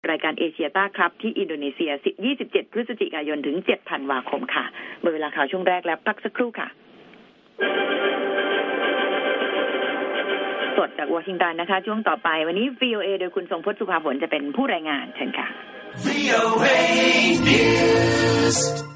รายการเอเชียต้าครับที่อินโดนีเซีย27 พฤศจิกายนถึง 7 ธันวาคมค่ะหมดเวลาข่าวช่วงแรกแล้วพักสักครู่ค่ะสดจากวอชิงตันนะคะช่วงต่อไปวันนี้ VOA โดยคุณทรงพจน์สุภาผลจะเป็นผู้รายงานเชิญค่ะ VOA News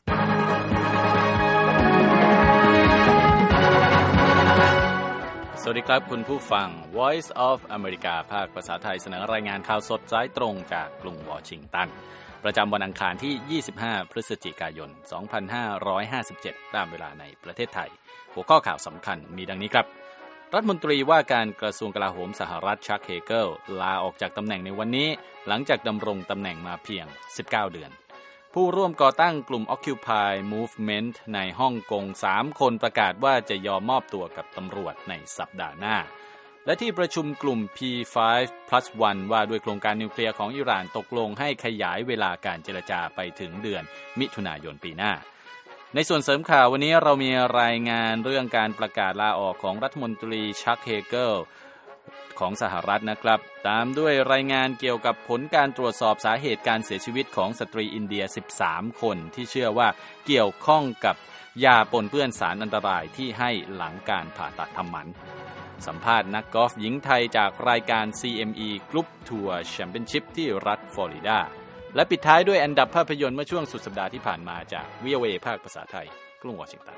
สวัสดีครับคุณผู้ฟัง Voice of America ภาคภาษาไทยเสนอรายงานข่าวสดสายตรงจากกรุงวอชิงตันประจำวันอังคารที่25พฤศจิกายน2557ตามเวลาในประเทศไทยหัวข้อข่าวสำคัญมีดังนี้ครับรัฐมนตรีว่าการกระทรวงกลาโหมสหรัฐชักเฮเกิลลาออกจากตำแหน่งในวันนี้หลังจากดำรงตำแหน่งมาเพียง19เดือนผู้ร่วมก่อตั้งกลุ่ม Occupy Movement ในฮ่องกง3คนประกาศว่าจะยอมมอบตัวกับตำรวจในสัปดาห์หน้าและที่ประชุมกลุ่ม P5+1 ว่าด้วยโครงการนิวเคลียร์ของอิหร่านตกลงให้ขยายเวลาการเจรจาไปถึงเดือนมิถุนายนปีหน้าในส่วนเสริมข่าววันนี้เรามีรายงานเรื่องการประกาศลาออกของรัฐมนตรีชักเฮเกิลของสหรัฐนะครับตามด้วยรายงานเกี่ยวกับผลการตรวจสอบสาเหตุการเสียชีวิตของสตรีอินเดีย13คนที่เชื่อว่าเกี่ยวข้องกับยาปนเปื้อนสารอันตรายที่ให้หลังการผ่าตัดทำหมันสัมภาษณ์นักกอล์ฟหญิงไทยจากรายการ CME Group Tour Championship ที่รัฐฟลอริดาและปิดท้ายด้วยอันดับภาพยนตร์เมื่อช่วงสุดสัปดาห์ที่ผ่านมาจาก VOA ภาคภาษาไทยกรุงวอชิงตัน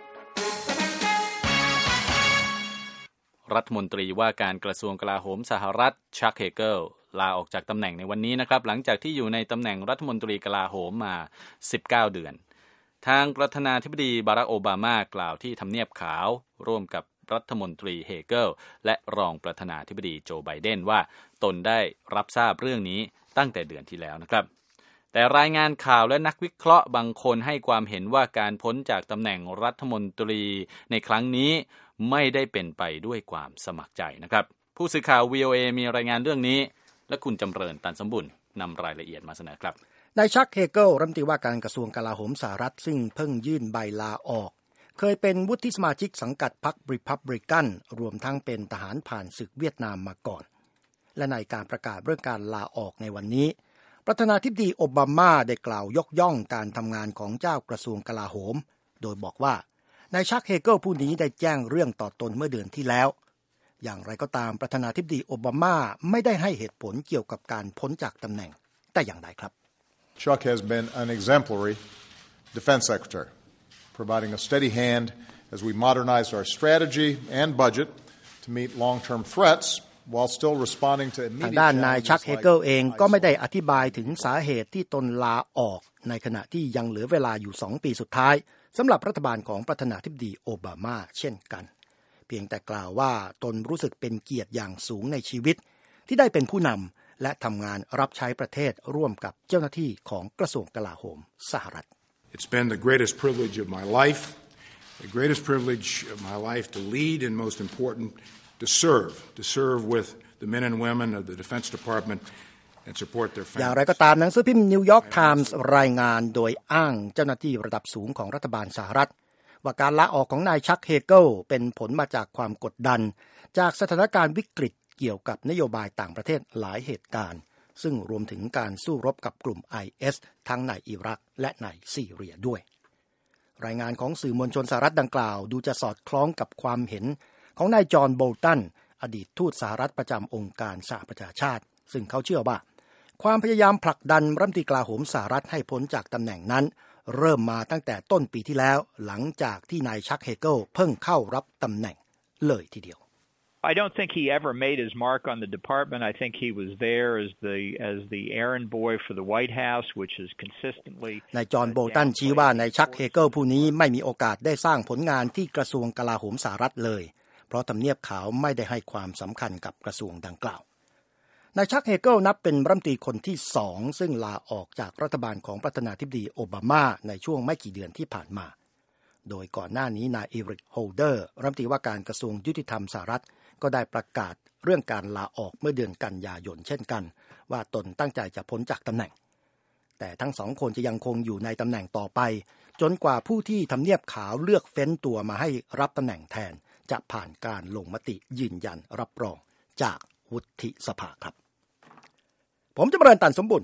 รัฐมนตรีว่าการกระทรวงกลาโหมสหรัฐชักเฮเกิลลาออกจากตำแหน่งในวันนี้นะครับหลังจากที่อยู่ในตำแหน่งรัฐมนตรีกลาโหมมา19เดือนทางประธานาธิบดีบารักโอบามากล่าวที่ทำเนียบขาวร่วมกับรัฐมนตรีเฮเกิลและรองประธานาธิบดีโจไบเดนว่าตนได้รับทราบเรื่องนี้ตั้งแต่เดือนที่แล้วนะครับแต่รายงานข่าวและนักวิเคราะห์บางคนให้ความเห็นว่าการพ้นจากตำแหน่งรัฐมนตรีในครั้งนี้ไม่ได้เป็นไปด้วยความสมัครใจนะครับผู้สื่อข่าว VOA มีรายงานเรื่องนี้และคุณจำเริญตันสมบุญนำรายละเอียดมาเสนอครับนายชักเฮเกิลรัฐมนตรีว่าการกระทรวงกลาโหมสหรัฐซึ่งเพิ่งยื่นใบลาออกเคยเป็นวุฒิสมาชิกสังกัดพรรครีพับลิกันรวมทั้งเป็นทหารผ่านศึกเวียดนามมาก่อนและในการประกาศเรื่องการลาออกในวันนี้ประธานาธิบดีโอบามาได้กล่าวยกย่องการทำงานของเจ้ากระทรวงกลาโหมโดยบอกว่านายชักเฮเกิลผู้นี้ได้แจ้งเรื่องต่อตนเมื่อเดือนที่แล้วอย่างไรก็ตามประธานาธิบดีโอบามาไม่ได้ให้เหตุผลเกี่ยวกับการพ้นจากตำแหน่งแต่อย่างใดครับ Chuck has been an exemplary defense secretary, providing a steady hand as we modernized our strategy and budget to meet long-term threats while still responding to immediate ทางด้านนายชักเฮเกิลเองก็ไม่ได้อธิบายถึงสาเหตุที่ตนลาออกในขณะที่ยังเหลือเวลาอยู่2ปีสุดท้ายสำหรับรัฐบาลของประธานาธิบดีโอบามาเช่นกันเพียงแต่กล่าวว่าตนรู้สึกเป็นเกียรติอย่างสูงในชีวิตที่ได้เป็นผู้นำและทำงานรับใช้ประเทศร่วมกับเจ้าหน้าที่ของกระทรวงกลาโหมสหรัฐ It's been the greatest privilege of my life, the greatest privilege of my life to lead and most important to serve with the men and women of the Defense Departmentอย่างไรก็ตามหนังสือพิมพ์นิวยอร์กไทมส์รายงานโดยอ้างเจ้าหน้าที่ระดับสูงของรัฐบาลสหรัฐว่าการลาออกของนายชักเฮเกิลเป็นผลมาจากความกดดันจากสถานการณ์วิกฤตเกี่ยวกับนโยบายต่างประเทศหลายเหตุการณ์ซึ่งรวมถึงการสู้รบกับกลุ่ม IS ทั้งในอิรักและในซีเรียด้วยรายงานของสื่อมวลชนสหรัฐดังกล่าวดูจะสอดคล้องกับความเห็นของนายจอห์นโบลตันอดีตทูตสหรัฐประจำองค์การสหประชาชาติซึ่งเขาเชื่อว่าความพยายามผลักดันรัฐมนตรีกลาโหมสหรัฐให้พ้นจากตำแหน่งนั้นเริ่มมาตั้งแต่ต้นปีที่แล้วหลังจากที่นายชักเฮเกิลเพิ่งเข้ารับตำแหน่งเลยทีเดียว I don't think he ever made his mark on the department. I think he was there as the errand boy for the White House, which is consistently นายจอห์นโบลตันชี้ว่านายชักเฮเกิลผู้นี้ไม่มีโอกาสได้สร้างผลงานที่กระทรวงกลาโหมสหรัฐเลยเพราะทำเนียบขาวไม่ได้ให้ความสำคัญกับกระทรวงดังกล่าวนายชักเฮเกิลนับเป็นรัฐมนตรีคนที่2ซึ่งลาออกจากรัฐบาลของประธานาธิบดีโอบามาในช่วงไม่กี่เดือนที่ผ่านมาโดยก่อนหน้านี้นายอีริกโฮลเดอร์รัฐมนตรีว่าการกระทรวงยุติธรรมสหรัฐก็ได้ประกาศเรื่องการลาออกเมื่อเดือนกันยายนเช่นกันว่าตนตั้งใจจะพ้นจากตำแหน่งแต่ทั้งสองคนจะยังคงอยู่ในตำแหน่งต่อไปจนกว่าผู้ที่ทำเนียบขาวเลือกเฟ้นตัวมาให้รับตำแหน่งแทนจะผ่านการลงมติยืนยันรับรองจากวุฒิสภาครับผมจำเริญตันสมบุญ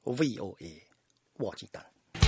VOA วอชิงตัน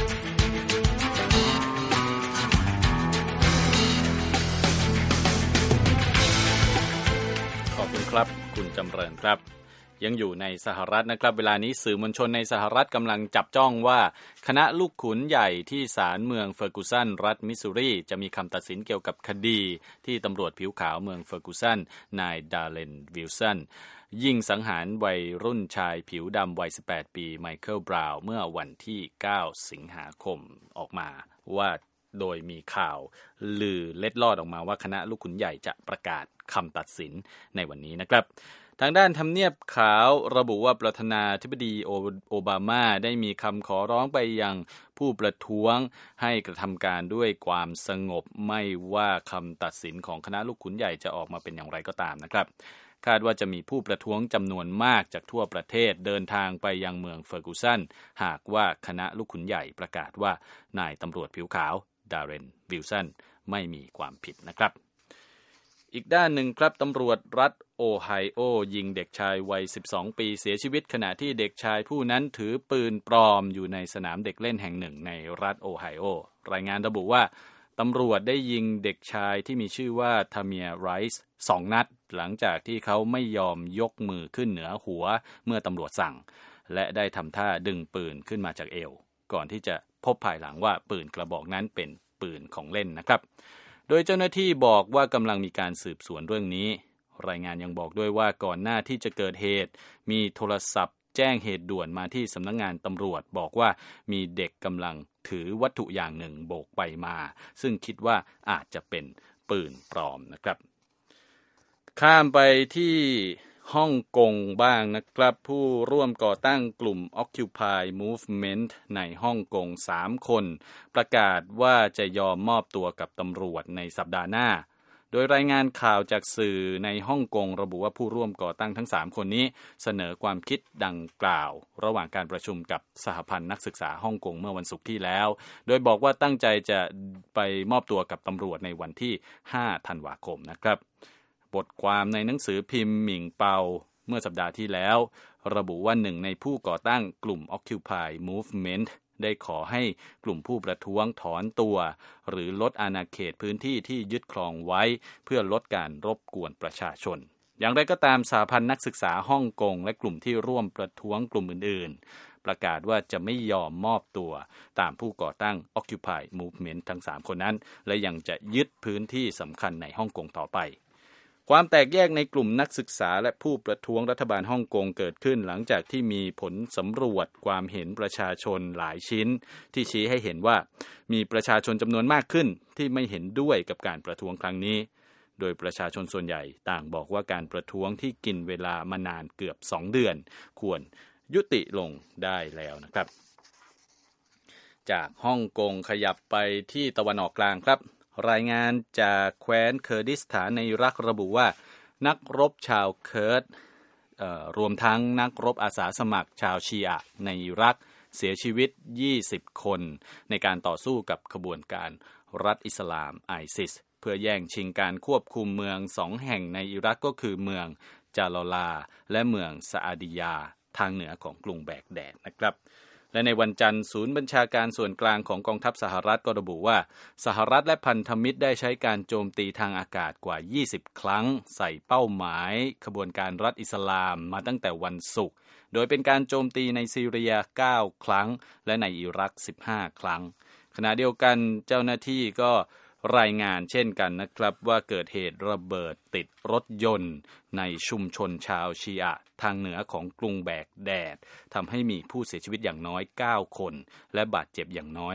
ขอบคุณครับคุณจำเริญครับยังอยู่ในสหรัฐนะครับเวลานี้สื่อมวลชนในสหรัฐกำลังจับจ้องว่าคณะลูกขุนใหญ่ที่ศาลเมืองเฟอร์กูสันรัฐมิสซูรีจะมีคำตัดสินเกี่ยวกับคดีที่ตำรวจผิวขาวเมืองเฟอร์กูสันนายดาร์เลนวิลสันยิงสังหารวัยรุ่นชายผิวดำวัย18ปีไมเคิลบราวน์เมื่อวันที่9สิงหาคมออกมาว่าโดยมีข่าวลือเล็ดลอดออกมาว่าคณะลูกขุนใหญ่จะประกาศคำตัดสินในวันนี้นะครับทางด้านทำเนียบขาวระบุว่าประธานาธิบดีโอบามาได้มีคำขอร้องไปยังผู้ประท้วงให้กระทำการด้วยความสงบไม่ว่าคำตัดสินของคณะลูกขุนใหญ่จะออกมาเป็นอย่างไรก็ตามนะครับคาดว่าจะมีผู้ประท้วงจำนวนมากจากทั่วประเทศเดินทางไปยังเมืองเฟอร์กูสันหากว่าคณะลูกขุนใหญ่ประกาศว่านายตำรวจผิวขาวดาร์เรนวิลสันไม่มีความผิดนะครับอีกด้านหนึ่งครับตำรวจรัฐโอไฮโอยิงเด็กชายวัย12ปีเสียชีวิตขณะที่เด็กชายผู้นั้นถือปืนปลอมอยู่ในสนามเด็กเล่นแห่งหนึ่งในรัฐโอไฮโอรายงานระบุว่าตำรวจได้ยิงเด็กชายที่มีชื่อว่าทาเมียไรส์2นัดหลังจากที่เขาไม่ยอมยกมือขึ้นเหนือหัวเมื่อตำรวจสั่งและได้ทำท่าดึงปืนขึ้นมาจากเอวก่อนที่จะพบภายหลังว่าปืนกระบอกนั้นเป็นปืนของเล่นนะครับโดยเจ้าหน้าที่บอกว่ากำลังมีการสืบสวนเรื่องนี้รายงานยังบอกด้วยว่าก่อนหน้าที่จะเกิดเหตุมีโทรศัพท์แจ้งเหตุด่วนมาที่สำนักงานตำรวจบอกว่ามีเด็กกำลังถือวัตถุอย่างหนึ่งโบกไปมาซึ่งคิดว่าอาจจะเป็นปืนปลอมนะครับข้ามไปที่ฮ่องกงบ้างนะครับผู้ร่วมก่อตั้งกลุ่ม Occupy Movement ในฮ่องกง3คนประกาศว่าจะยอมมอบตัวกับตำรวจในสัปดาห์หน้าโดยรายงานข่าวจากสื่อในฮ่องกงระบุว่าผู้ร่วมก่อตั้งทั้ง3คนนี้เสนอความคิดดังกล่าวระหว่างการประชุมกับสหพันธ์นักศึกษาฮ่องกงเมื่อวันศุกร์ที่แล้วโดยบอกว่าตั้งใจจะไปมอบตัวกับตำรวจในวันที่5ธันวาคมนะครับบทความในหนังสือพิมพ์หมิงเปาเมื่อสัปดาห์ที่แล้วระบุว่าหนึ่งในผู้ก่อตั้งกลุ่ม Occupy Movement ได้ขอให้กลุ่มผู้ประท้วงถอนตัวหรือลดอาณาเขตพื้นที่ที่ยึดครองไว้เพื่อลดการรบกวนประชาชนอย่างไรก็ตามสหพันธ์นักศึกษาฮ่องกงและกลุ่มที่ร่วมประท้วงกลุ่มอื่นๆประกาศว่าจะไม่ยอมมอบตัวตามผู้ก่อตั้ง Occupy Movement ทั้ง3คนนั้นและยังจะยึดพื้นที่สำคัญในฮ่องกงต่อไปความแตกแยกในกลุ่มนักศึกษาและผู้ประท้วงรัฐบาลฮ่องกงเกิดขึ้นหลังจากที่มีผลสำรวจความเห็นประชาชนหลายชิ้นที่ชี้ให้เห็นว่ามีประชาชนจำนวนมากขึ้นที่ไม่เห็นด้วยกับการประท้วงครั้งนี้โดยประชาชนส่วนใหญ่ต่างบอกว่าการประท้วงที่กินเวลามานานเกือบ2 เดือนควรยุติลงได้แล้วนะครับจากฮ่องกงขยับไปที่ตะวันออกกลางครับรายงานจากแคว้นเคอร์ดิสถานในอิรักระบุว่านักรบชาวเคิร์ดรวมทั้งนักรบอาสาสมัครชาวชีอะในอิรักเสียชีวิต20คนในการต่อสู้กับขบวนการรัฐอิสลามไอซิสเพื่อแย่งชิงการควบคุมเมือง2แห่งในอิรักก็คือเมืองจาลอลาและเมืองซาอาดิยาทางเหนือของกรุงแบกแดดนะครับและในวันจันทร์ศูนย์บัญชาการส่วนกลางของกองทัพสหรัฐก็ระบุว่าสหรัฐและพันธมิตรได้ใช้การโจมตีทางอากาศกว่า20ครั้งใส่เป้าหมายขบวนการรัฐอิสลามมาตั้งแต่วันศุกร์โดยเป็นการโจมตีในซีเรีย9ครั้งและในอิรัก15ครั้งขณะเดียวกันเจ้าหน้าที่ก็รายงานเช่นกันนะครับว่าเกิดเหตุระเบิดติดรถยนต์ในชุมชนชาวชีอะทางเหนือของกรุงแบกแดดทำให้มีผู้เสียชีวิตอย่างน้อย9คนและบาดเจ็บอย่างน้อย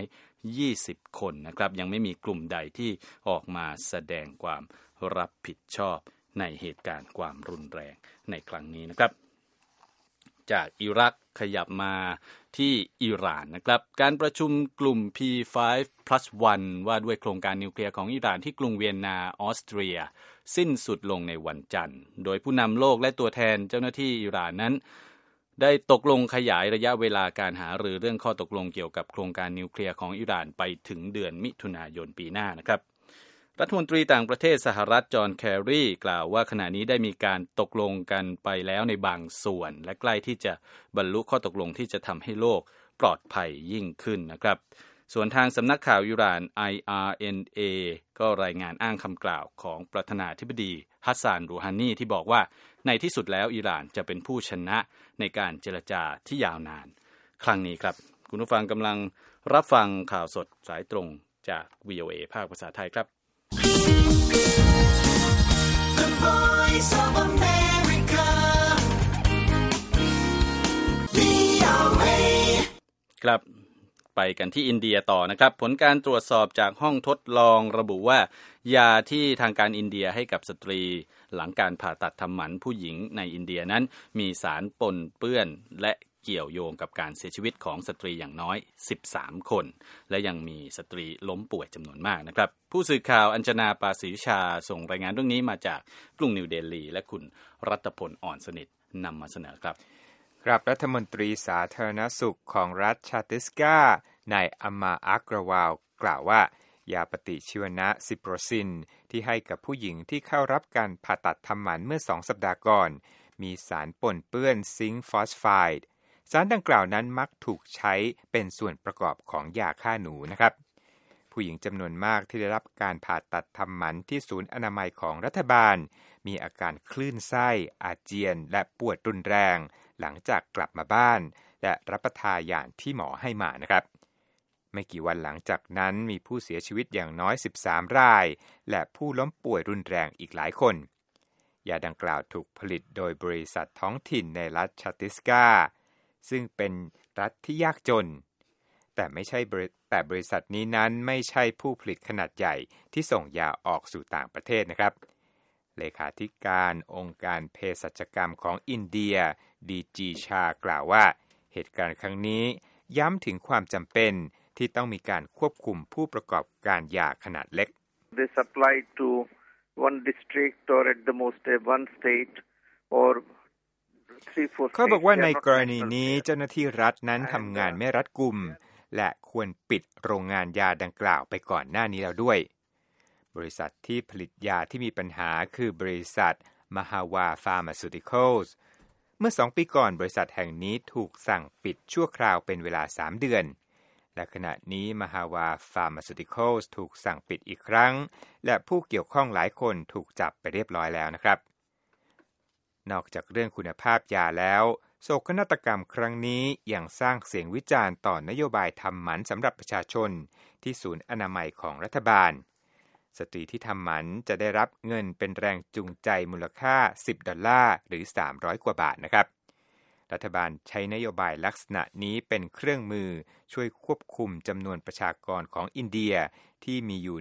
20คนนะครับยังไม่มีกลุ่มใดที่ออกมาแสดงความรับผิดชอบในเหตุการณ์ความรุนแรงในครั้งนี้นะครับจากอิรักขยับมาที่อิหร่านนะครับการประชุมกลุ่ม P5+1 ว่าด้วยโครงการนิวเคลียร์ของอิหร่านที่กรุงเวียนนาออสเตรียสิ้นสุดลงในวันจันทร์โดยผู้นำโลกและตัวแทนเจ้าหน้าที่อิหร่านนั้นได้ตกลงขยายระยะเวลาการหารือเรื่องข้อตกลงเกี่ยวกับโครงการนิวเคลียร์ของอิหร่านไปถึงเดือนมิถุนายนปีหน้านะครับรัฐมนตรีต่างประเทศสหรัฐจอห์นแคร์รีกล่าวว่าขณะนี้ได้มีการตกลงกันไปแล้วในบางส่วนและใกล้ที่จะบรรลุข้อตกลงที่จะทำให้โลกปลอดภัยยิ่งขึ้นนะครับส่วนทางสำนักข่าวอิหร่าน IRNA ก็รายงานอ้างคำกล่าวของประธานาธิบดีฮัสซาน รูฮานีที่บอกว่าในที่สุดแล้วอิหร่านจะเป็นผู้ชนะในการเจรจาที่ยาวนานครั้งนี้ครับคุณผู้ฟังกำลังรับฟังข่าวสดสายตรงจาก VOA ภาคภาษาไทยครับ The Voice of America VOA ครับไปกันที่อินเดียต่อนะครับผลการตรวจสอบจากห้องทดลองระบุว่ายาที่ทางการอินเดียให้กับสตรีหลังการผ่าตัดทำหมันผู้หญิงในอินเดียนั้นมีสารปนเปื้อนและเกี่ยวโยงกับการเสียชีวิตของสตรีอย่างน้อย13คนและยังมีสตรีล้มป่วยจำนวนมากนะครับผู้สื่อข่าวอัญชนาปาศรีชาส่งรายงานเรื่องนี้มาจากกรุงนิวเดลีและคุณรัตพลอ่อนสนิทนำมาเสนอครับครับรัฐมนตรีสาธารณสุขของรัฐชาติสกานายอัมมาอักรวาลกล่าวว่ายาปฏิชีวนะซิโปรซินที่ให้กับผู้หญิงที่เข้ารับการผ่าตัดทำหมันเมื่อ2 สัปดาห์ก่อนมีสารปนเปื้อนซิงค์ฟอสไฟด์สารดังกล่าวนั้นมักถูกใช้เป็นส่วนประกอบของยาฆ่าหนูนะครับผู้หญิงจำนวนมากที่ได้รับการผ่าตัดทำหมันที่ศูนย์อนามัยของรัฐบาลมีอาการคลื่นไส้อาเจียนและปวดรุนแรงหลังจากกลับมาบ้านและรับประทานยาที่หมอให้มานะครับไม่กี่วันหลังจากนั้นมีผู้เสียชีวิตอย่างน้อย13รายและผู้ล้มป่วยรุนแรงอีกหลายคนยาดังกล่าวถูกผลิตโดยบริษัทท้องถิ่นในรัฐชาติสกาซึ่งเป็นรัฐที่ยากจนแต่บริษัทนี้นั้นไม่ใช่ผู้ผลิตขนาดใหญ่ที่ส่งยาออกสู่ต่างประเทศนะครับเลขาธิการองค์การเภสัชกรรมของอินเดียดีจีชากล่าวว่าเหตุการณ์ครั้งนี้ย้ำถึงความจำเป็นที่ต้องมีการควบคุมผู้ประกอบการยาขนาดเล็ก This applied to one district or at the most one state or เขาบอกว่าในกรณีนี้เจ้าหน้าที่รัฐนั้นทำงานไม่รัดกุมและควรปิดโรงงานยาดังกล่าวไปก่อนหน้านี้แล้วด้วยบริษัทที่ผลิตยาที่มีปัญหาคือบริษัท Mahawar Pharmaceuticals เมื่อ2 ปีก่อนบริษัทแห่งนี้ถูกสั่งปิดชั่วคราวเป็นเวลา3 เดือนและขณะนี้ Mahawar Pharmaceuticals ถูกสั่งปิดอีกครั้งและผู้เกี่ยวข้องหลายคนถูกจับไปเรียบร้อยแล้วนะครับนอกจากเรื่องคุณภาพยาแล้วโศกนาฏกรรมครั้งนี้ยังสร้างเสียงวิจารณ์ต่อนโยบายทำหมันสำหรับประชาชนที่ศูนย์อนามัยของรัฐบาลสตรีที่ทำหมันจะได้รับเงินเป็นแรงจูงใจมูลค่า$10หรือ300กว่าบาทนะครับรัฐบาลใช้นโยบายลักษณะนี้เป็นเครื่องมือช่วยควบคุมจำนวนประชากรของอินเดียที่มีอยู่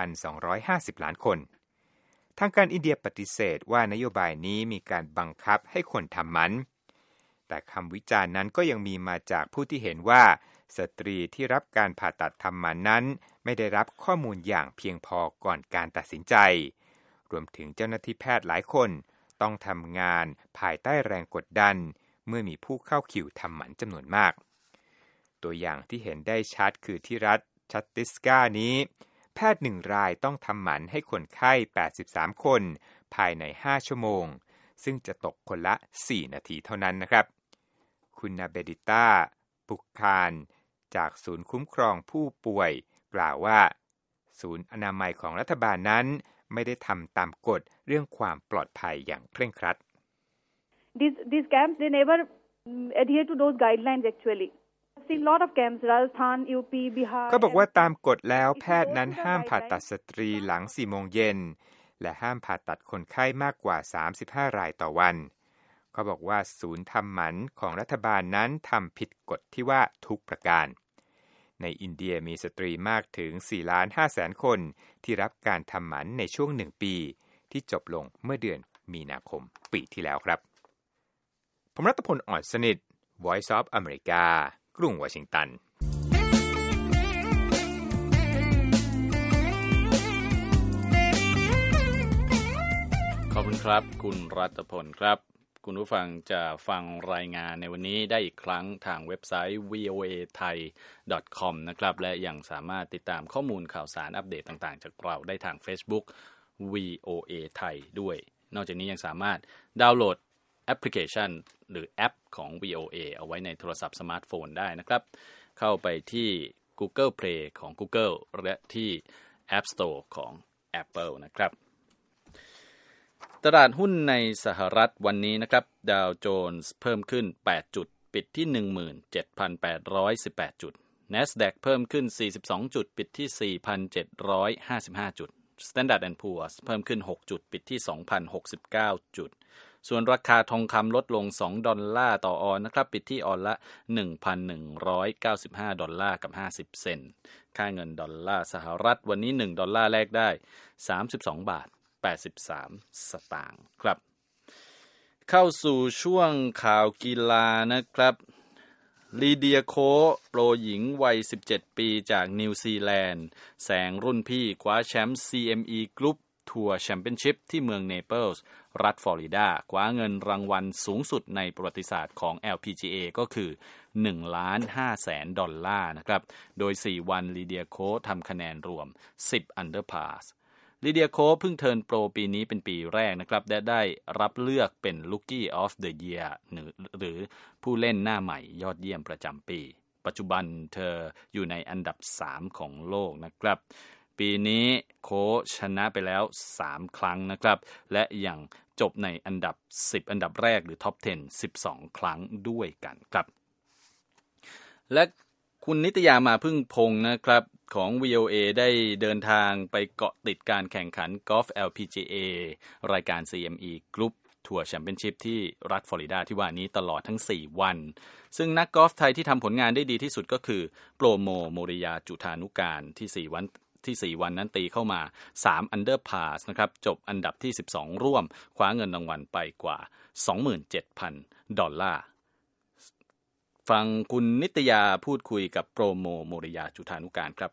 1,250 ล้านคนทางการอินเดียปฏิเสธว่านโยบายนี้มีการบังคับให้คนทำหมันแต่คำวิจารณ์นั้นก็ยังมีมาจากผู้ที่เห็นว่าสตรีที่รับการผ่าตัดทำหมันนั้นไม่ได้รับข้อมูลอย่างเพียงพอก่อนการตัดสินใจรวมถึงเจ้าหน้าที่แพทย์หลายคนต้องทำงานภายใต้แรงกดดันเมื่อมีผู้เข้าคิวทำหมันจำนวนมากตัวอย่างที่เห็นได้ชัดคือที่รัฐชัตติสกานี้แพทย์1 รายต้องทำหมันให้คนไข้83คนภายใน5 ชั่วโมงซึ่งจะตกคนละ4 นาทีเท่านั้นนะครับคุณนาเบดิต้าปุกคานจากศูนย์คุ้มครองผู้ป่วยกล่าวว่าศูนย์อนามัยของรัฐบาลนั้นไม่ได้ทำตามกฎเรื่องความปลอดภัยอย่างเคร่งครัด These camps they never adhere to those guidelines actually seen lot of camps Rajasthan UP Bihar เขาบอกว่าตามกฎแล้วแพทย์นั้นห้ามผ่าตัดสตรีหลัง 4 โมงเย็นและห้ามผ่าตัดคนไข้มากกว่า35 รายต่อวันเขาบอกว่าศูนย์ทำหมันของรัฐบาลนั้นทำผิดกฎที่ว่าทุกประการในอินเดียมีสตรีมากถึง 4,500,000 คนที่รับการทำหมันในช่วง1 ปีที่จบลงเมื่อเดือนมีนาคมปีที่แล้วครับผมรัตพลอ่อนสนิท Voice of America กรุงวอชิงตันขอบคุณครับคุณรัตพลครับคุณผู้ฟังจะฟังรายงานในวันนี้ได้อีกครั้งทางเว็บไซต์ voathai.com นะครับและยังสามารถติดตามข้อมูลข่าวสารอัปเดตต่างๆจากเราได้ทาง Facebook VOA Thai ด้วยนอกจากนี้ยังสามารถดาวน์โหลดแอปพลิเคชันหรือแอปของ VOA เอาไว้ในโทรศัพท์สมาร์ทโฟนได้นะครับเข้าไปที่ Google Play ของ Google และที่ App Store ของ Apple นะครับตลาดหุ้นในสหรัฐวันนี้นะครับดาวโจนส์เพิ่มขึ้น8จุดปิดที่ 17,818 จุด NASDAQ เพิ่มขึ้น42จุดปิดที่ 4,755 จุด Standard & Poor's เพิ่มขึ้น6จุดปิดที่ 2,069 จุดส่วนราคาทองคำลดลง$2ต่อออนซ์นะครับปิดที่ออนละ 1,195 ดอลลาร์กับ50เซนต์ค่าเงินดอลลาร์สหรัฐวันนี้1ดอลลาร์แลกได้32บาท83สตางค์ครับเข้าสู่ช่วงข่าวกีฬานะครับลีเดียโคโปรหญิงวัย17ปีจากนิวซีแลนด์แซงรุ่นพี่คว้าแชมป์ CME Group ทัวร์แชมเปี้ยนชิพที่เมืองเนเปิลส์รัฐฟลอริดาคว้าเงินรางวัลสูงสุดในประวัติศาสตร์ของ LPGA ก็คือ 1,500,000 ดอลลาร์นะครับโดย4วันลีเดียโคทำคะแนนรวม10 Under Parลีเดียโคเพิ่งเทิร์นโปรปีนี้เป็นปีแรกนะครับและได้รับเลือกเป็น Rookie of the Year หรือผู้เล่นหน้าใหม่ยอดเยี่ยมประจำปีปัจจุบันเธออยู่ในอันดับ3ของโลกนะครับปีนี้โคชนะไปแล้ว3ครั้งนะครับและยังจบในอันดับ10อันดับแรกหรือท็อป10 12ครั้งด้วยกันครับและคุณนิตยามาพึ่งพงศ์นะครับของ VOA ได้เดินทางไปเกาะติดการแข่งขันกอล์ฟ LPGA รายการ CME Group ทัวร์แชมเปี้ยนชิพที่รัฐฟลอริดาที่ว่านี้ตลอดทั้ง4วันซึ่งนักกอล์ฟไทยที่ทำผลงานได้ดีที่สุดก็คือโปรโมโมริยาจุฑานุการที่4วันนั้นตีเข้ามา3 Under Par นะครับจบอันดับที่12ร่วมคว้าเงินรางวัลไปกว่า 27,000 ดอลลาร์ฟังคุณนิตยาพูดคุยกับโปรโมโมริยาจุฑานุการครับ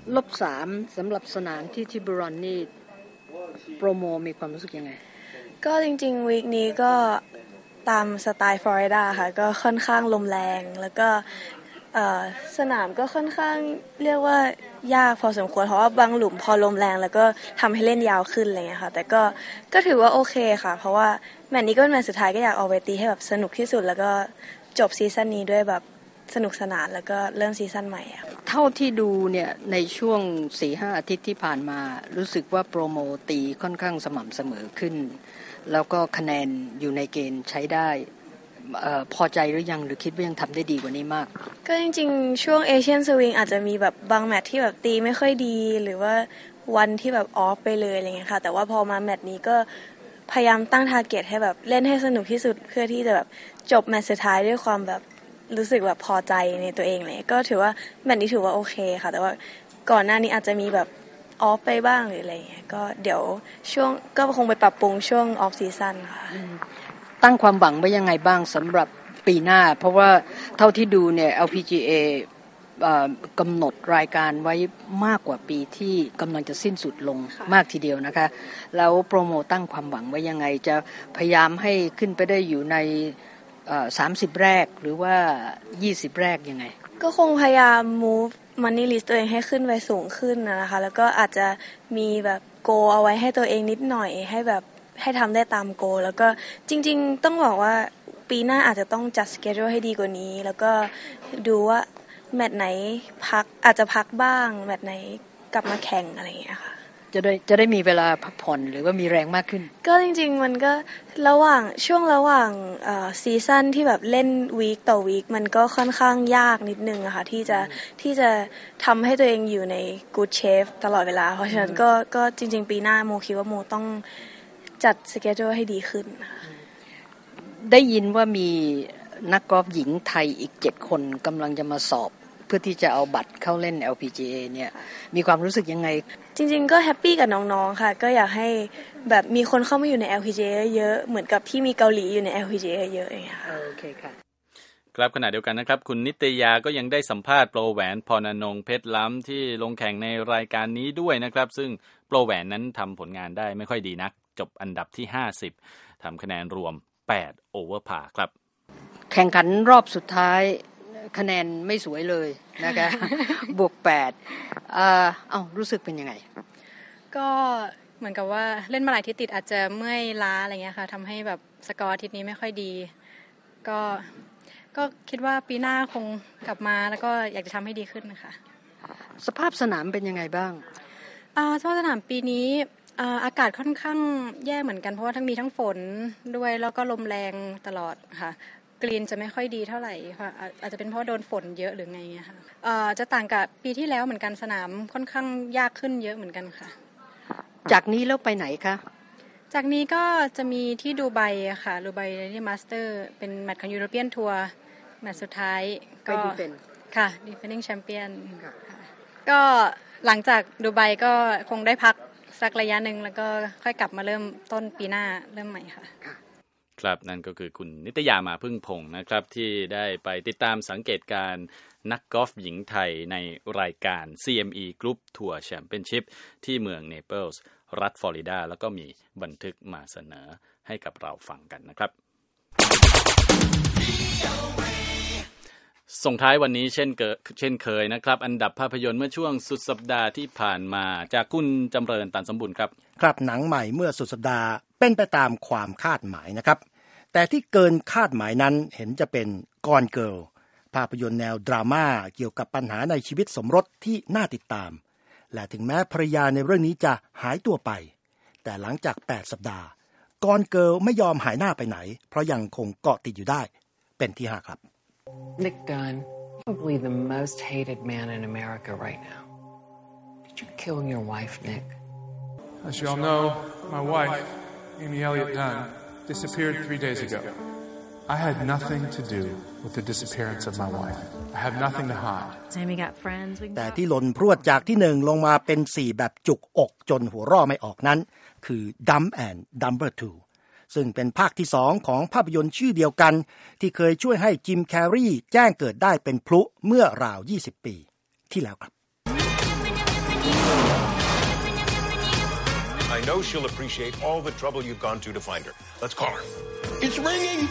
-3 สำหรับสนามที่ทิบูรอนนี่โปรโมมีความรู้สึกยังไงก็จริงๆวีคนี้ก็ตามสไตล์ฟลอริดาค่ะก็ค่อนข้างลมแรงแล้วก็สนามก็ค่อนข้างเรียกว่ายากพอสมควรเพราะว่าบางหลุมพอลมแรงแล้วก็ทำให้เล่นยาวขึ้นอะไรเงี้ยค่ะแต่ก็ถือว่าโอเคค่ะเพราะว่าแมตช์นี้ก็เป็นแมตช์สุดท้ายก็อยากเอาไปตีให้แบบสนุกที่สุดแล้วก็จบซีซั่นนี้ด้วยแบบสนุกสนานแล้วก็เริ่มซีซั่นใหม่อ่ะเท่าที่ดูเนี่ยในช่วง 4-5 อาทิตย์ที่ผ่านมารู้สึกว่าโปรโมตีค่อนข้างสม่ำเสมอขึ้นแล้วก็คะแนนอยู่ในเกณฑ์ใช้ได้พอใจหรือยังหรือคิดว่ายังทำได้ดีกว่านี้มากก็จริงๆช่วงเอเชียนสวิงอาจจะมีแบบบางแมตช์ที่แบบตีไม่ค่อยดีหรือว่าวันที่แบบออฟไปเลยอะไรเงี้ยค่ะแต่ว่าพอมาแมตช์นี้ก็พยายามตั้งทาร์เก็ตให้แบบเล่นให้สนุกที่สุดเพื่อที่จะแบบจบแมตช์สุดท้ายด้วยความแบบรู้สึกแบบพอใจในตัวเองเลยก็ถือว่าแมตช์นี้ถือว่าโอเคค่ะแต่ว่าก่อนหน้านี้อาจจะมีแบบออฟไปบ้างหรืออะไรเงี้ยก็เดี๋ยวช่วงก็คงไปปรับปรุงช่วงออฟซีซั่นค่ะตั้งความหวังไว้ยังไงบ้างสำหรับปีหน้าเพราะว่าเท่าที่ดูเนี่ย LPGA กำหนดรายการไว้มากกว่าปีที่กำลังจะสิ้นสุดลงมากทีเดียวนะคะแล้วโปรโมตั้งความหวังไว้ยังไงจะพยายามให้ขึ้นไปได้อยู่ใน30แรกหรือว่า20แรกยังไงก็คงพยายาม move money list ตัวเองให้ขึ้นไปสูงขึ้นนะคะแล้วก็อาจจะมีแบบโกเอาไว้ให้ตัวเองนิดหน่อยให้แบบให้ทำได้ตามโกแล้วก็จริงๆต้องบอกว่าปีหน้าอาจจะต้องจัด schedule ให้ดีกว่านี้แล้วก็ดูว่าแมตช์ไหนพักอาจจะพักบ้างแมตช์ไหนกลับมาแข่งอะไรอย่างเงี้ยค่ะจะได้มีเวลาพักผ่อนหรือว่ามีแรงมากขึ้นก็จริงๆมันก็ช่วงระหว่างซีซั่นที่แบบเล่นวีคต่อวีคมันก็ค่อนข้างยากนิดนึงอะค่ะที่จะทำให้ตัวเองอยู่ใน good shape ตลอดเวลาเพราะฉะนั้นก็จริงๆปีหน้าโมคิดว่าโมต้องจัด schedule ให้ดีขึ้นได้ยินว่ามีนักกอล์ฟหญิงไทยอีก7คนกำลังจะมาสอบเพื่อที่จะเอาบัตรเข้าเล่น LPGA เนี่ยมีความรู้สึกยังไงจริงๆก็แฮปปี้กับน้องๆค่ะก็อยากให้แบบมีคนเข้ามาอยู่ใน LPGA เยอะเหมือนกับที่มีเกาหลีอยู่ใน LPGA เยอะอย่างเงี้ยค่ะโอเคค่ะครับขณะเดียวกันนะครับคุณนิตยาก็ยังได้สัมภาษณ์โปรแหวนพรณงค์เพชรล้ำที่ลงแข่งในรายการนี้ด้วยนะครับซึ่งโปรแหวนนั้นทำผลงานได้ไม่ค่อยดีนักจบอันดับที่50ทำคะแนนรวม 8โอเวอร์พาครับแข่งขันรอบสุดท้ายคะแนนไม่สวยเลยนะคะ บวก8รู้สึกเป็นยังไงก็เหมือนกับว่าเล่นมาหลายทีติดอาจจะเมื่อยล้าอะไรเงี้ยค่ะทำให้แบบสกอร์อาทิตย์นี้ไม่ค่อยดีก็คิดว่าปีหน้าคงกลับมาแล้วก็อยากจะทำให้ดีขึ้นนะคะสภาพสนามเป็นยังไงบ้างสภาพสนามปีนี้อากาศค่อนข้างแย่เหมือนกันเพราะว่ามีทั้งฝนด้วยแล้วก็ลมแรงตลอดค่ะกรีนจะไม่ค่อยดีเท่าไหร่ค่ะอาจจะเป็นเพราะโดนฝนเยอะหรือไงเงี้ยค่ะจะต่างกับปีที่แล้วเหมือนกันสนามค่อนข้างยากขึ้นเยอะเหมือนกันค่ะจากนี้แล้วไปไหนคะจากนี้ก็จะมีที่ดูไบอะค่ะดูไบที่มาสเตอร์เป็นแมตช์ของยูโรเปียนทัวร์แมตช์สุดท้ายก็ค่ะ defending champion ก็หลังจากดูไบก็คงได้พักสักระยะหนึ่งแล้วก็ค่อยกลับมาเริ่มต้นปีหน้าเริ่มใหม่ค่ะครับนั่นก็คือคุณนิตยามาพึ่งพงศ์นะครับที่ได้ไปติดตามสังเกตการนักกอล์ฟหญิงไทยในรายการ CME Group Tour Championship ที่เมืองเนเปิลส์รัฐฟลอริดาแล้วก็มีบันทึกมาเสนอให้กับเราฟังกันนะครับส่งท้ายวันนี้เช่นเคยนะครับอันดับภาพยนตร์เมื่อช่วงสุดสัปดาห์ที่ผ่านมาจากคุณจำเริญตันสมบูรณ์ครับครับหนังใหม่เมื่อสุดสัปดาห์เป็นไปตามความคาดหมายนะครับแต่ที่เกินคาดหมายนั้นเห็นจะเป็น Gone Girl ภาพยนตร์แนวดราม่าเกี่ยวกับปัญหาในชีวิตสมรสที่น่าติดตามและถึงแม้ภรรยาในเรื่องนี้จะหายตัวไปแต่หลังจาก8สัปดาห์ Gone Girl ไม่ยอมหายหน้าไปไหนเพราะยังคงเกาะติดอยู่ได้เป็นที่5ครับ Nick Dunn, probably the most hated man in America right now. Did you kill your wife, Nick? As you all know, my wife, Amy Elliott Dunn, disappeared 3 days ago. I had nothing to do with the disappearance of my wife. I have nothing to hide. Amy got friends. แต่ที่หล่นพรวดจากที่1ลงมาเป็น4แบบจุกอกจนหัวเราะไม่ออกนั้นคือ Dumb and Dumber 2ซึ่งเป็นภาคที่2ของภาพยนตร์ชื่อเดียวกันที่เคยช่วยให้จิมแคร์รีแจ้งเกิดได้เป็นพลุเมื่อราว20ปีที่แล้วครับ I know she'll appreciate all the trouble you've gone to find her. Let's call her. It's ringing.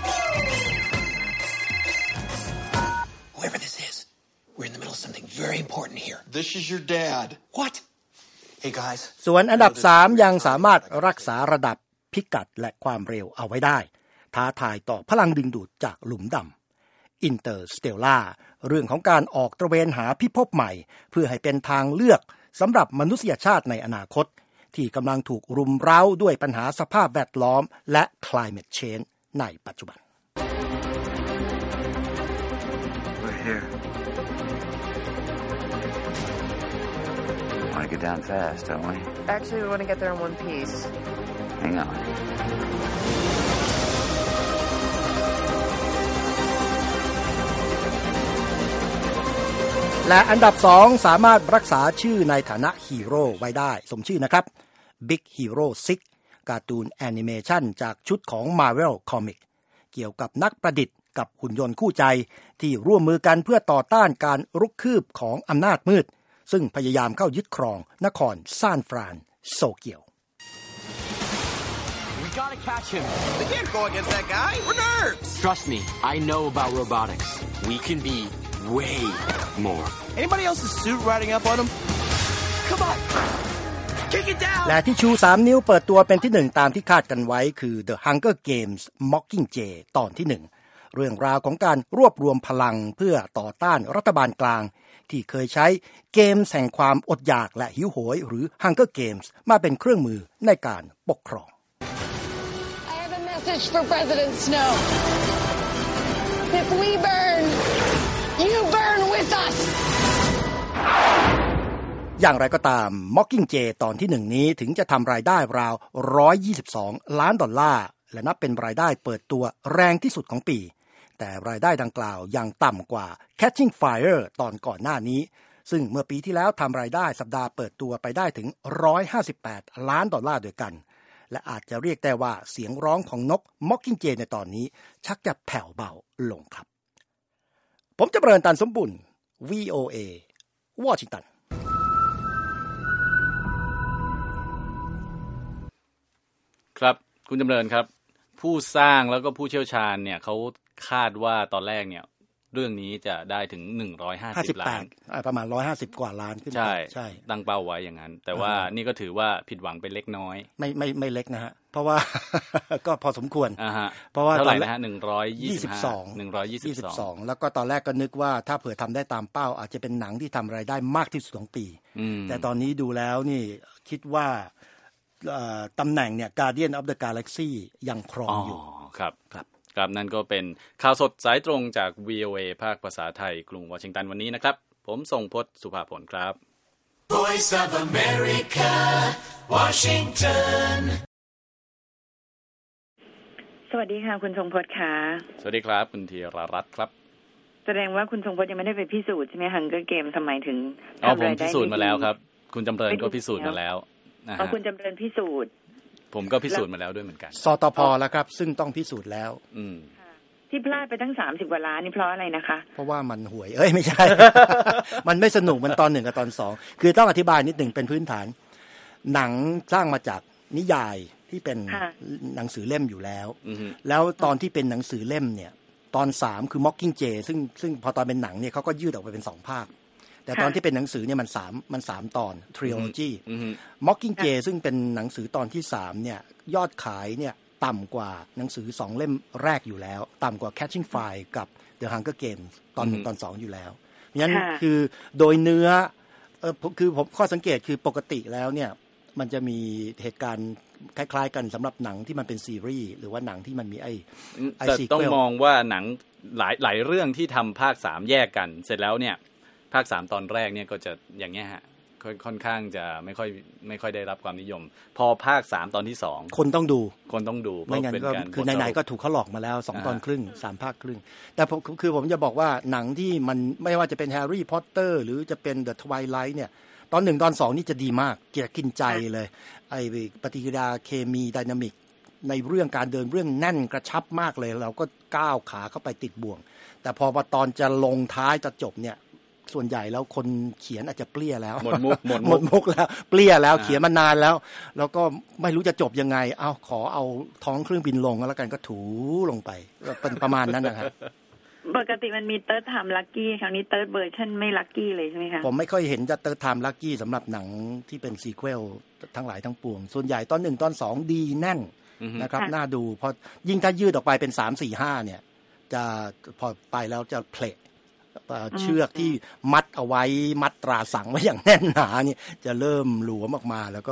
Whoever this is, we're in the middle of something very important here. This is your dad. What? Hey guys. ส่วนอันดับ3ยังสามารถรักษาระดับพิกัดและความเร็วเอาไว้ได้ท้าทายต่อพลังดึงดูดจากหลุมดำ Interstellar เรื่องของการออกตระเวนหาพิภพใหม่เพื่อให้เป็นทางเลือกสำหรับมนุษยชาติในอนาคตที่กำลังถูกรุมเร้าด้วยปัญหาสภาพแวดล้อมและ climate change ในปัจจุบัน We're here. Want to get down fast, don't we? Actually, we want to get there in one piece. Hang on. และอันดับ2สามารถรักษาชื่อในฐานะฮีโร่ไว้ได้สมชื่อนะครับ Big Hero 6 การ์ตูนแอนิเมชันจากชุดของ Marvel Comics เกี่ยวกับนักประดิษฐ์กับหุ่นยนต์คู่ใจที่ร่วมมือกันเพื่อต่อต้านการรุกคืบของอำนาจมืดซึ่งพยายามเข้ายึดครองนครซานฟรานโซเกียว Gotta catch him. We can't go against that guy. We're nerds. Trust me, I know about robotics. We can be way more. Anybody else's suit riding up on him? Come on. Kick it down. และที่ชู3นิ้วเปิดตัวเป็นที่1ตามที่คาดกันไว้คือ The Hunger Games Mockingjay ตอนที่1เรื่องราวของการรวบรวมพลังเพื่อต่อต้านรัฐบาลกลางที่เคยใช้เกมแห่งความอดอยากและหิวโหยหรือ Hunger Games มาเป็นเครื่องมือในการปกครอง Message for President Snow. If we burn, you burn with us. อย่างไรก็ตาม Mockingjay ตอนที่1นี้ถึงจะทำรายได้ราว$122 ล้านและนับเป็นรายได้เปิดตัวแรงที่สุดของปีแต่รายได้ดังกล่าวยังต่ำกว่า Catching Fire ตอนก่อนหน้านี้ซึ่งเมื่อปีที่แล้วทำรายได้สัปดาห์เปิดตัวไปได้ถึง$158 ล้านด้วยกันและอาจจะเรียกได้ว่าเสียงร้องของนก Mockingjay ในตอนนี้ชักจะแผ่วเบาลงครับผมจำเริญตันสมบุญ VOA วอชิงตันครับคุณจำเริญครับผู้สร้างแล้วก็ผู้เชี่ยวชาญเนี่ยเขาคาดว่าตอนแรกเนี่ยเรื่องนี้จะได้ถึง150 ล้านประมาณ150กว่าล้านขึ้นไปใช่ตั้งเป้าไว้อย่างนั้นแต่ว่านี่ก็ถือว่าผิดหวังไปเล็กน้อยไม่เล็กนะฮะเพราะว่า ก็พอสมควรเพราะว่าเท่าไหร่นะฮะ122 แล้วก็ตอนแรกก็นึกว่าถ้าเผื่อทำได้ตามเป้าอาจจะเป็นหนังที่ทำรายได้มากที่สุดของปีแต่ตอนนี้ดูแล้วนี่คิดว่าตำแหน่งเนี่ย Guardian of the Galaxy ยังครองอยู่ครับนั่นก็เป็นข่าวสดสายตรงจาก VOA ภาคภาษาไทยกรุงวอชิงตันวันนี้นะครับผมทรงพจน์สุภาผลครับ Voice of America Washington สวัสดีค่ะคุณทรงพจน์ค่ะสวัสดีครับคุณธีรรัตน์ครับแสดงว่าคุณทรงพจน์ยังไม่ได้ไปพิสูจน์ใช่ไหมฮังเกอร์เกมทำไมถึงทำรายได้ผมพิสูจน์มาแล้วครับคุณจำเริญก็พิสูจน์มาแล้วคุณจำเริญพิสูจน์ผมก็พิสูจน์มาแล้วด้วยเหมือนกันสตพ.แล้วครับซึ่งต้องพิสูจน์แล้วที่พลาดไปตั้ง30กว่าล้านนี่เพราะอะไรนะคะเพราะว่ามันห่วยไม่ใช่ มันไม่สนุกมันตอน1กับตอน2คือต้องอธิบายนิดหนึ่งเป็นพื้นฐานหนังสร้างมาจากนิยายที่เป็นหนังสือเล่มอยู่แล้วแล้วตอนที่เป็นหนังสือเล่มเนี่ยตอน3คือ Mockingjay ซึ่งพอตอนเป็นหนังเนี่ยเขาก็ยืดออกไปเป็น2ภาคแต่ตอนที่เป็นหนังสือเนี่ยมัน3ตอน trilogy Mockingjay ซึ่งเป็นหนังสือตอนที่3เนี่ยยอดขายเนี่ยต่ำกว่าหนังสือ2เล่มแรกอยู่แล้วต่ำกว่า Catching Fire กับ The Hunger Games ตอน1ตอน2อยู่แล้วเพราะฉะนั้นคือโดยเนื้อคือผมข้อสังเกตคือปกติแล้วเนี่ยมันจะมีเหตุการณ์คล้ายๆกันสำหรับหนังที่มันเป็นซีรีส์หรือว่าหนังที่มันมีแต่ต้องมองว่าหนังหลายเรื่องที่ทำภาค3แยกกันเสร็จแล้วเนี่ยภาค3ตอนแรกเนี่ยก็จะอย่างเงี้ยฮะค่อนข้างจะไม่ค่อยได้รับความนิยมพอภาค3ตอนที่2 คนต้องดูไม่งั้นก็คือไหนๆก็ถูกเขาหลอกมาแล้ว2ตอนครึ่ง3ภาคครึ่งแต่ผมจะบอกว่าหนังที่มันไม่ว่าจะเป็นแฮร์รี่พอตเตอร์หรือจะเป็น The Twilight เนี่ยตอน1ตอน2นี่จะดีมากเกี่ยวกินใจเลยไอ้ปฏิกิริยาเคมีไดนามิกในเรื่องการเดินเรื่องแน่นกระชับมากเลยเราก็ก้าวขาเข้าไปติดบ่วงแต่พอตอนจะลงท้ายจะจบเนี่ยส่วนใหญ่แล้วคนเขียนอาจจะเปรี้ยแล้วหมดมุกแล้วเปรี้ยแล้วเขียนมานานแล้วก็ไม่รู้จะจบยังไงขอเอาท้องเครื่องบินลงแล้วกันก็ถูลงไปเป็นประมาณนั้นนะครับปกติมันมีเติร์ดไทม์ลัคกี้ครั้งนี้เติร์ดเวอร์ชันไม่ลัคกี้เลยใช่ไหมคะผมไม่ค่อยเห็นจะเติร์ดไทม์ลัคกี้สำหรับหนังที่เป็นซีเควลทั้งหลายทั้งปวงส่วนใหญ่ตอน1ตอน2ดีแน่นนะครับน่าดูพอยิ่งถ้ายืดออกไปเป็น3 4 5เนี่ยจะพอไปแล้วจะเพลทเชือกที่มัดเอาไว้มัดตราสังไว้อย่างแน่นหนานี่จะเริ่มหลวมออกมาแล้วก็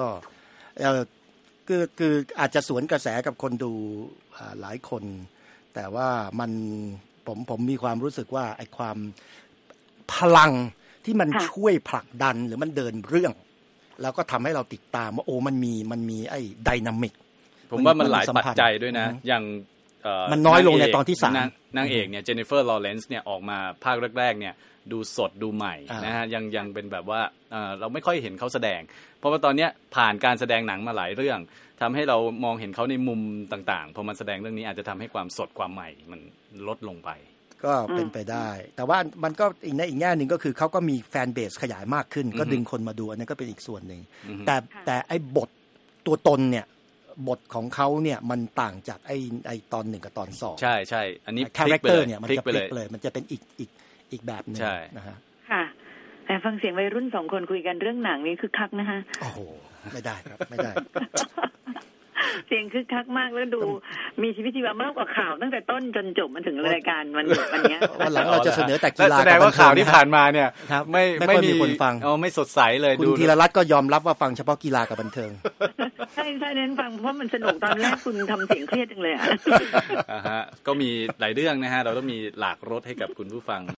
คืออาจจะสวนกระแสกับคนดูหลายคนแต่ว่าผมมีความรู้สึกว่าไอ้ความพลังที่มันช่วยผลักดันหรือมันเดินเรื่องแล้วก็ทำให้เราติดตามว่ามันมีไอ้ไดนามิกผมว่ามันหลายปัจจัยด้วยนะอย่างมันน้อยลงในตอนที่3 นางเอกเนี่ยเจนนิเฟอร์ลอเรนซ์เนี่ยออกมาภาคแรกๆเนี่ยดูสดดูใหม่นะฮะยังเป็นแบบว่าเราไม่ค่อยเห็นเขาแสดงเพราะว่าตอนนี้ผ่านการแสดงหนังมาหลายเรื่องทำให้เรามองเห็นเขาในมุมต่างๆพอมันแสดงเรื่องนี้อาจจะทำให้ความสดความใหม่มันลดลงไปก็เป็นไปได้แต่ว่ามันก็อีกแง่นึงก็คือเขาก็มีแฟนเบสขยายมากขึ้นก็ดึงคนมาดูอันนั้นก็เป็นอีกส่วนหนึ่งแต่ไอ้บทตัวตนเนี่ยบทของเขาเนี่ยมันต่างจากไอ้ตอน1กับตอน2 ใช่ๆอันนี้คาแรคเตอร์เนี่ยมันจะพลิกเลยมันจะเป็นอีกแบบนึงนะฮะค่ะแต่ฟังเสียงวัยรุ่น2คนคุยกันเรื่องหนังนี่คึกคักนะฮะโอ้โหไม่ได้ครับไม่ได้เสียงคึกคักมากแล้วดูมีชีวิตชีวามากกว่าข่าวตั้งแต่ต้นจนจบมาถึงรายการวันนี้วันหลังเราจะเสนอแต่กีฬาแสดงว่าข่าวที่ผ่านมาเนี่ยไม่มีคนฟังไม่สดใสเลยคุณธีรรัตน์ก็ยอมรับว่าฟังเฉพาะกีฬากับบันเทิงใช่เน้นฟังเพราะมันสนุกตอนแรกคุณทำเสียงเครียดจังเลยก็มีหลายเรื่องนะฮะเราต้องมีหลากรสให้กับคุณผู้ฟัง